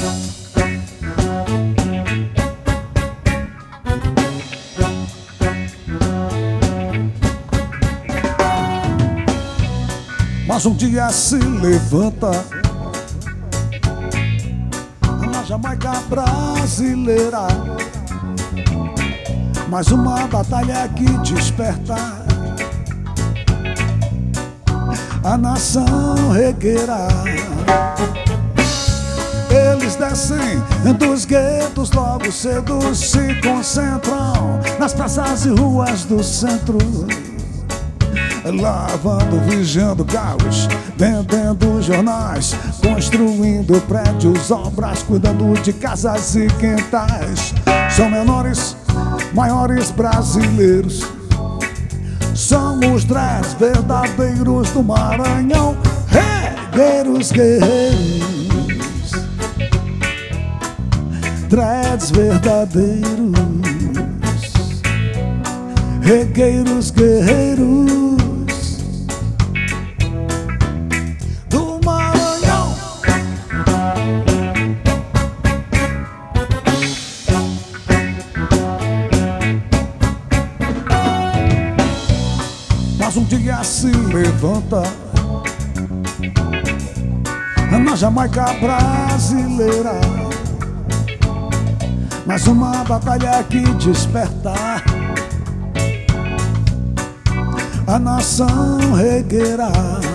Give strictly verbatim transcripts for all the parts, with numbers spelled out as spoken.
Mas um dia se levanta na Jamaica brasileira, mais uma batalha que desperta a nação regueira. Eles descem dos guetos logo cedo, se concentram nas praças e ruas do centro, lavando, vigiando carros, vendendo jornais, construindo prédios, obras, cuidando de casas e quintais. São menores, maiores brasileiros, são os dreads verdadeiros do Maranhão. Regueiros guerreiros, dreads verdadeiros, regueiros guerreiros do Maranhão. Mas um dia se levanta na Jamaica brasileira, mais uma batalha que desperta a nação regueira.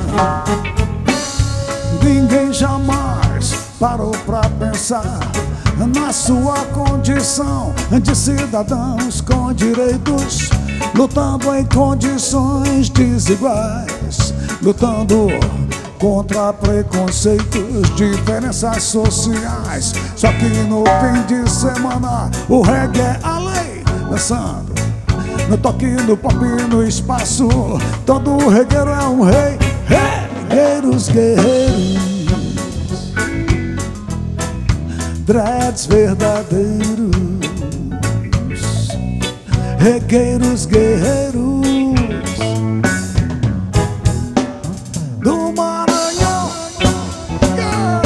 Ninguém jamais parou pra pensar na sua condição de cidadãos com direitos, lutando em condições desiguais, lutando contra preconceitos, diferenças sociais. Só que no fim de semana o reggae é a lei, dançando no toque, no pop, no espaço. Todo regueiro é um rei. Regueiros guerreiros, dreads verdadeiros, regueiros guerreiros do Maranhão. Yeah!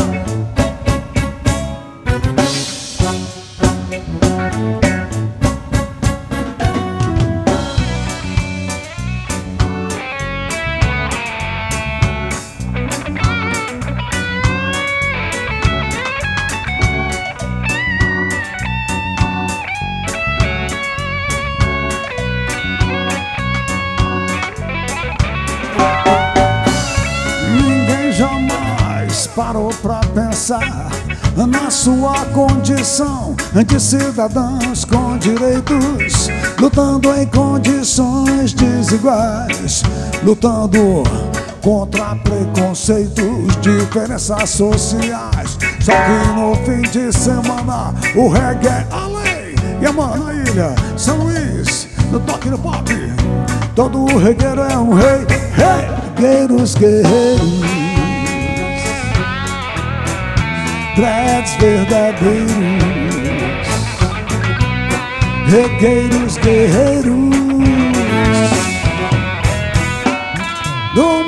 Jamais parou pra pensar na sua condição de cidadãos com direitos, lutando em condições desiguais, lutando contra preconceitos, diferenças sociais. Só que no fim de semana o reggae é a lei. E a mano, na ilha, São Luís, no toque no pop, todo regueiro é um rei. Regueiros guerreiros, dreads verdadeiros, regueiros guerreiros do